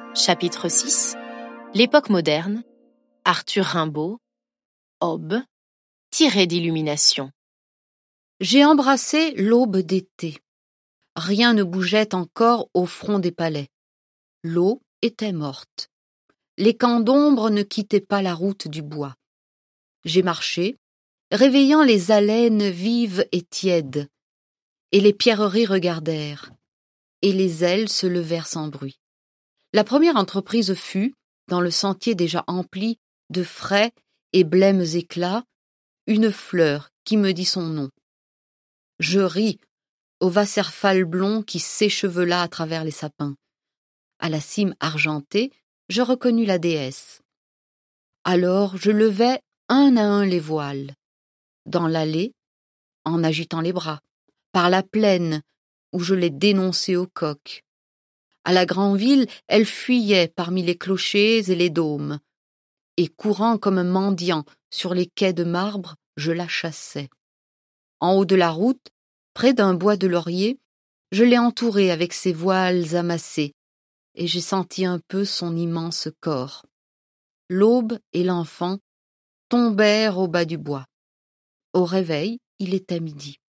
Chapitre 6. L'époque moderne. Arthur Rimbaud. Aube. Tiré d'Illumination. J'ai embrassé l'aube d'été. Rien ne bougeait encore au front des palais. L'eau était morte. Les camps d'ombre ne quittaient pas la route du bois. J'ai marché, réveillant les haleines vives et tièdes, et les pierreries regardèrent, et les ailes se levèrent sans bruit. La première entreprise fut, dans le sentier déjà empli de frais et blêmes éclats, une fleur qui me dit son nom. Je ris au Wasserfall blond qui s'échevela à travers les sapins. À la cime argentée, je reconnus la déesse. Alors je levai un à un les voiles, dans l'allée, en agitant les bras, par la plaine où je les dénonçais au coq. À la grande ville, elle fuyait parmi les clochers et les dômes, et courant comme un mendiant sur les quais de marbre, je la chassais. En haut de la route, près d'un bois de laurier, je l'ai entourée avec ses voiles amassés, et j'ai senti un peu son immense corps. L'aube et l'enfant tombèrent au bas du bois. Au réveil, il était midi.